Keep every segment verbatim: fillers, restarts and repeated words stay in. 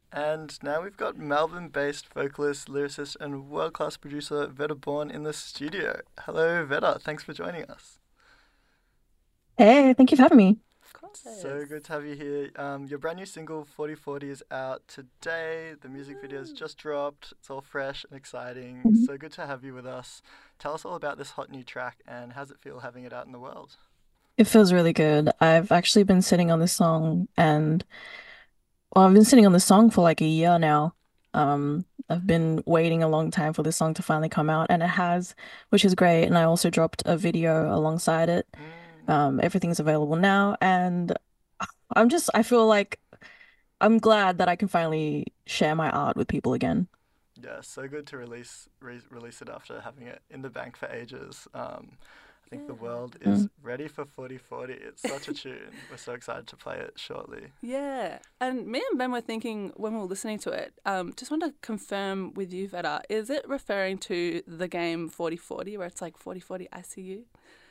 And now we've got Melbourne-based vocalist, lyricist, and world-class producer Veta Bourne in the studio. Hello, Veta. Thanks for joining us. Hey, thank you for having me. Of course. So good to have you here. Um, your brand new single, forty forty, is out today. The music video has just dropped. It's all fresh and exciting. Mhm. So good to have you with us. Tell us all about this hot new track and how's it feel having it out in the world? It feels really good. I've actually been sitting on this song and well, I've been sitting on this song for like a year now. Um, I've been waiting a long time for this song to finally come out, and it has, which is great. And I also dropped a video alongside it. Mm. Um, everything's available now, and I'm just, I feel like I'm glad that I can finally share my art with people again. Yeah, so good to release re- release it after having it in the bank for ages. Um, I think the Yeah. world is Mm. ready for forty forty. It's such a tune. We're so excited to play it shortly. Yeah. And me and Ben were thinking when we were listening to it, um, just want to confirm with you, Veta, is it referring to the game forty forty where it's like forty forty I C U?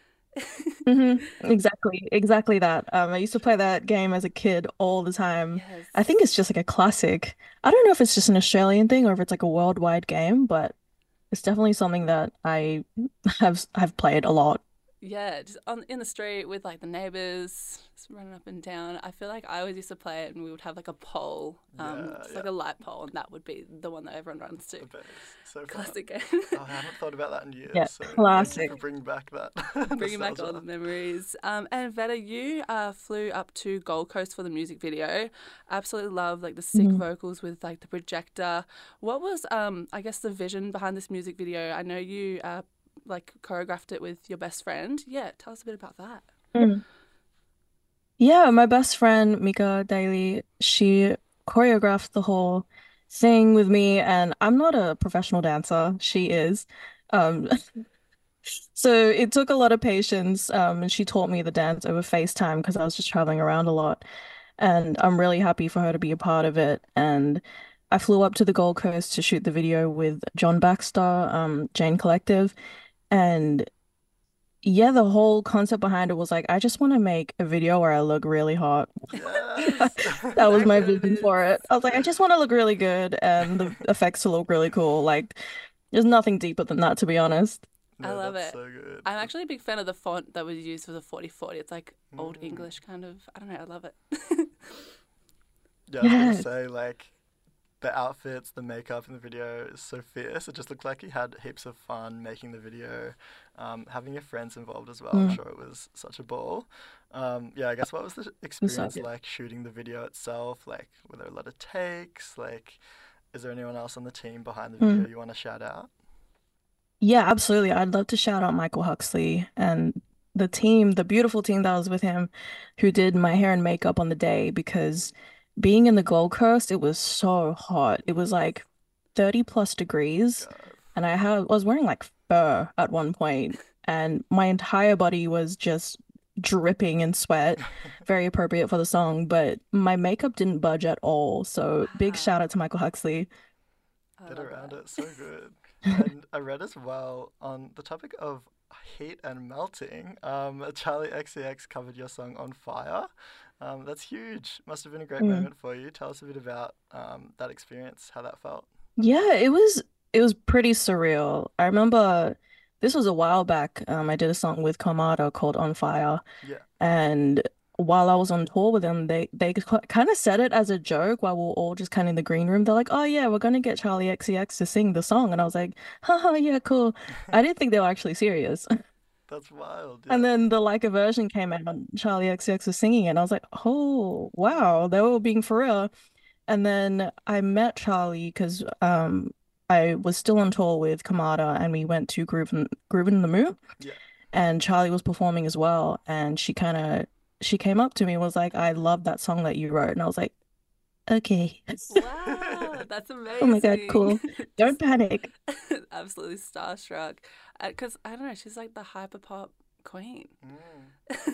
hmm Exactly, exactly that. Um, I used to play that game as a kid all the time. I think it's Yes. just like a classic. I don't know if it's just an Australian thing or if it's like a worldwide game, but it's definitely something that I have have played a lot. Yeah, just on in the street with like the neighbors, just running up and down. I feel like I always used to play it, and we would have like a pole, um, Yeah, just yeah, like a light pole, and that would be the one that everyone runs to. the base. So fun. Classic game. Oh, I haven't thought about that in Yeah, years, so thank you for classic. bringing back that Bringing back all the nostalgia. memories. Um, and Veta, you uh, flew up to Gold Coast for the music video. Absolutely love like the sick Mhm. vocals with like the projector. What was um, I guess the vision behind this music video? I know you uh, like choreographed it with your best friend. Yeah, tell us a bit about that. Mm. Yeah, my best friend Mika Daly, she choreographed the whole thing with me, and I'm not a professional dancer. She is. Um, So it took a lot of patience. Um, and she taught me the dance over FaceTime because I was just traveling around a lot. And I'm really happy for her to be a part of it. And I flew up to the Gold Coast to shoot the video with John Baxter, um, Jane Collective. And yeah, the whole concept behind it was like, I just want to make a video where I look really hot. Yes, That was my There it vision is. for it. I was like, I just want to look really good and the effects to look really cool. Like, there's nothing deeper than that, to be honest. I no, love that's it. so good. I'm actually a big fan of the font that was used for the forty forty. It's like old Mm. English kind of. I don't know. I love it. Yeah, I was gonna Yes. say like the outfits, the makeup in the video is so fierce. It just looked like you had heaps of fun making the video, um, having your friends involved as well. I'm Mm, sure it was such a ball. Um, yeah, I guess what was the it was so experience good. like shooting the video itself? Like, were there a lot of takes? Like, is there anyone else on the team behind the video Mm. you want to shout out? Yeah, absolutely. I'd love to shout out Michael Huxley and the team, the beautiful team that was with him, who did my hair and makeup on the day because being in the Gold Coast, it was so hot. It was like thirty plus degrees, God. and I had I was wearing like fur at one point, and my entire body was just dripping in sweat, very appropriate for the song, but my makeup didn't budge at all. So big shout out Wow. to Michael Huxley. I Get love around that. it, so good. And I read as well on the topic of heat and melting, um, Charlie X C X covered your song On Fire. Um, that's huge. Must have been a great Mm. moment for you. Tell us a bit about um, that experience, how that felt. Yeah, it was it was pretty surreal. I remember this was a while back. Um, I did a song with Kamada called On Fire, Yeah. and while I was on tour with them, they they kind of said it as a joke while we were all just kind of in the green room. They're like, "Oh yeah, we're gonna get Charlie X C X to sing the song," and I was like, "Haha, yeah, cool." I didn't think they were actually serious. That's wild, And yeah. then the Like a version came out, and Charlie X C X was singing, it, and I was like, "Oh wow, they were being for real." And then I met Charlie because um I was still on tour with Kamada and we went to Groove in, Groove in the Moo Yeah. and Charlie was performing as well and she kind of she came up to me and was like, I love that song that you wrote. And I was like, okay. Wow, that's Oh my God, amazing. cool. Don't Just panic. absolutely starstruck. Because I don't know, she's like the hyperpop queen. Mm.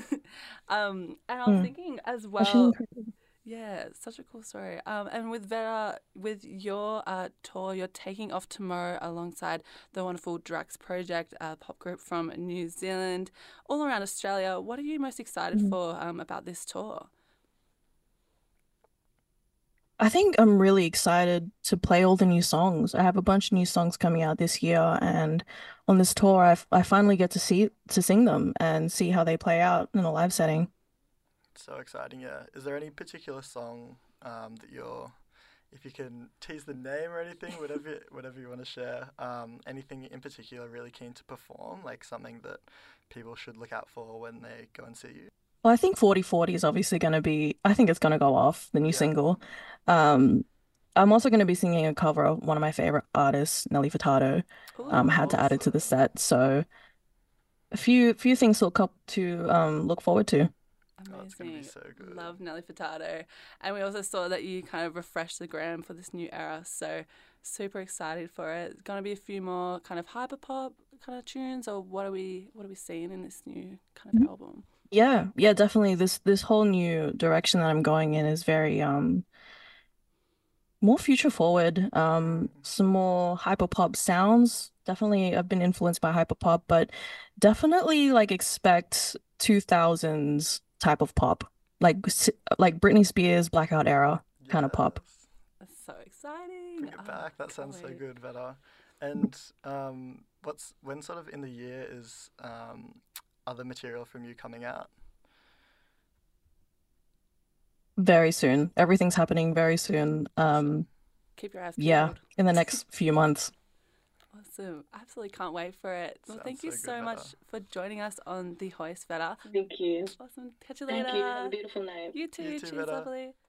um, and I was Mm. thinking as Oh, she's well, incredible. yeah, such a cool story. Um, and with Vera, with your uh, tour, you're taking off tomorrow alongside the wonderful Drax Project, a pop group from New Zealand, all around Australia. What are you most excited Mm. for um, about this tour? I think I'm really excited to play all the new songs. I have a bunch of new songs coming out this year, and on this tour, I, f- I finally get to see to sing them and see how they play out in a live setting. So exciting, yeah. Is there any particular song um, that you're, if you can tease the name or anything, whatever whatever you want to share, um, anything in particular really keen to perform, like something that people should look out for when they go and see you? Well, I think forty forty is obviously going to be, I think it's going to go off, the new Yeah. single. Um, I'm also going to be singing a cover of one of my favorite artists, Nelly Furtado. Um, I Ooh, had to add it to the Awesome. set, so a few few things to look up to um look forward to. Oh, it's gonna be amazing. so good. Love Nelly Furtado. And we also saw that you kind of refreshed the gram for this new era. So super excited for it. It's gonna be a few more kind of hyperpop kind of tunes, or what are we what are we seeing in this new kind of album? Yeah, yeah, definitely. This this whole new direction that I'm going in is very um more future forward. Um, Mm. some more hyperpop sounds. Definitely, I've been influenced by hyperpop, but definitely like expect two thousands type of pop, like s- like Britney Spears, Blackout era kind of pop. Yes. That's so exciting. Bring it Oh, back. That can't sounds so wait. good, Veta. And um, what's when sort of in the year is um, other material from you coming out? Very soon. Everything's happening very soon. Awesome. Um, Keep your eyes yeah, peeled. in the next few months. Awesome. Absolutely can't wait for it. Well, Sounds thank you so good, so Veta. much for joining us on the Hoist Better. Thank you. Awesome. Catch you Thank you. Have a later. beautiful night. You You too. too, Cheers, Veta. lovely.